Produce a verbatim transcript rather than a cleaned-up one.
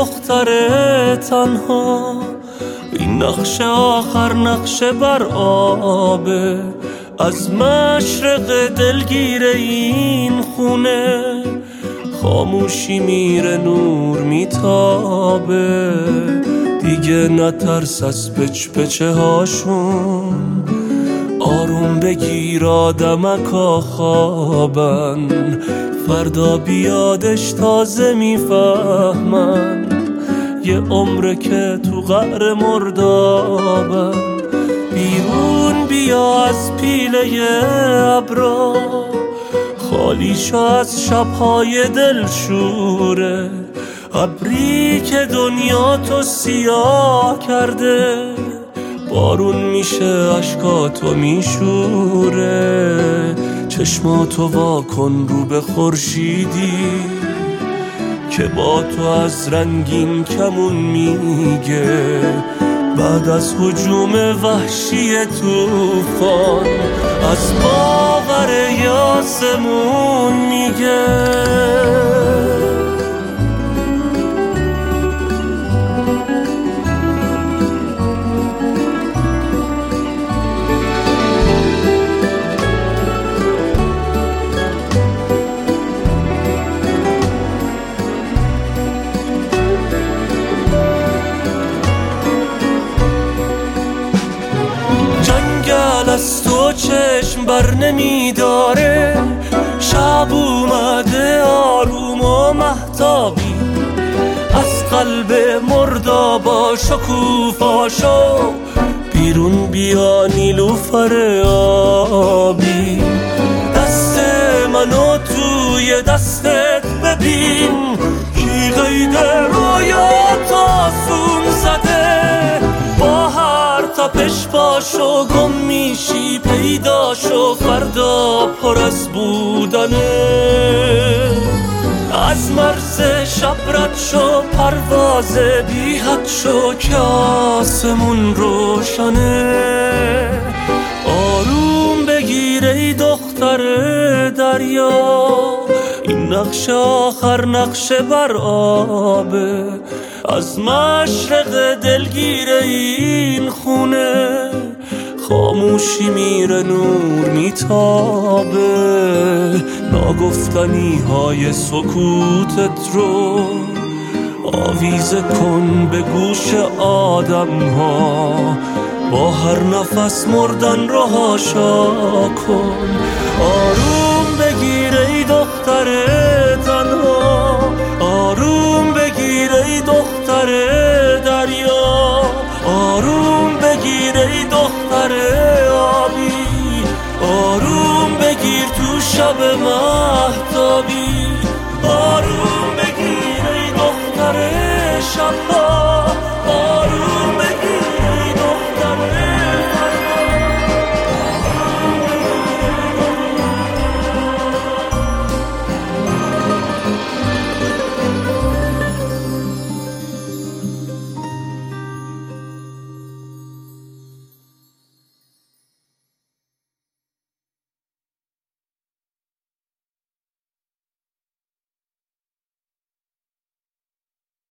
دختر تنها، این نقش آخر نقش بر آبه، از مشرق دلگیر این خونه خاموشی میره نور میتابه. دیگه نترس از پچ پچه هاشون، آروم بگیر آدمکا خوابن، فردا بیادش تازه میفهمن یه عمره که تو قعر مردابن. بیرون بیا از پیله ابرا، خالی شو از شبهای دلشوره، ابری که دنیا تو سیاه کرده بارون میشه اشکاتو میشوره. چشماتو وا کن رو به خورشیدی که با تو از رنگین کمون میگه، بعد از هجوم وحشی طوفان از باور یاسمون میگه. از تو چشم بر نمیداره، شب اومده آروم و مهتابی، از قلب مردابا شکوفاشو بیرون بیا نیلوفر آبی. دست منو توی دستت ببین، کی قید رویات آسون زده، با هر تپش پاشو گم میشی پیداشو، فردا پر از بودنه. از مرز شب رد شو پرواز بی حد شو که آسمون روشنه. آروم بگیر ای دختر دریا، این نقش آخر نقش بر آبه، از مشرق دلگیر این خونه خاموشی میره نور میتابه. ناگفتنی های سکوتت رو آویزه کن به گوش آدم ها، با هر نفس مردن رو هاشا کن. آروم بگیر ای دختر تنها، آروم بگیر ای دختر دریا، آروم بگیر ای دختر آبی، آروم بگیر تو شب مهتابی.